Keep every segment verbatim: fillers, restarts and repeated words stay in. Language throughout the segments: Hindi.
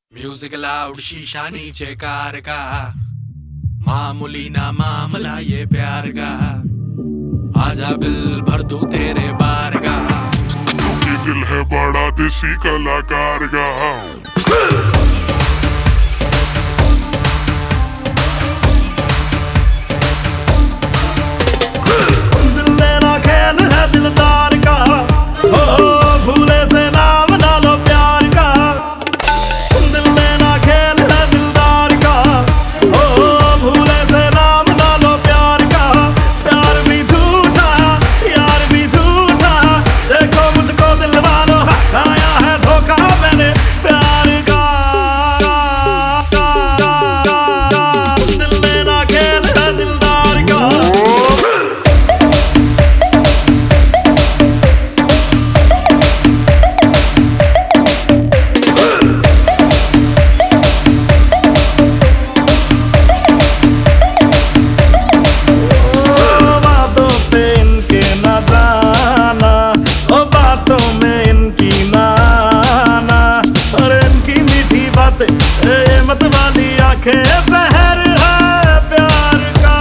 म्यूजिक लाउड शीशा नीचे कार का, मामूली ना मामला ये प्यार का। आजा बिल भर दूं तेरे बार का, क्योंकि दिल है बड़ा देसी कलाकार का। दिल मेरा खेल है दिलदार का, हो भूले से नाम ना लो प्यार का। दिल मेरा खेल है दिलदार का, हो भूले से नाम ना लो प्यार का। प्यार भी झूठा यार भी झूठा, देखो मुझको दिल वालों खाया है धोखा मैंने प्यार का। दिल मेरा खेल है दिलदार का। ये मत वाली आंखें जहर है प्यार का।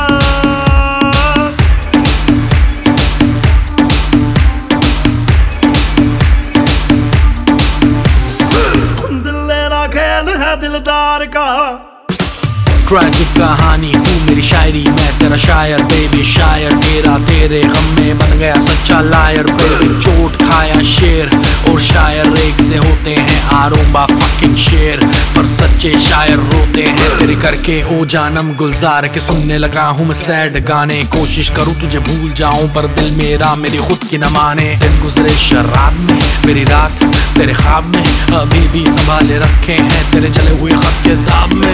दिल मेरा खेल है दिलदार का। ट्रैजिक कहानी तू मेरी शायरी, मैं तेरा शायर बेबी शायर। तेरा तेरे गम में बन गया सच्चा लायर बेबी। चोट खाया शेर और शायर एक से होते हैं, आरोबा फकिंग शेर पर सच्चे शायर रोते हैं। तेरे करके ओ जानम गुलजार के सुनने लगा हूँ मैं सैड गाने। कोशिश करूँ तुझे भूल जाऊं पर दिल मेरा मेरी खुद की न माने। दिन गुजरे शराब में मेरी रात तेरे ख्वाब में, अभी भी संभाले रखे हैं तेरे जले हुए खत के दाब में।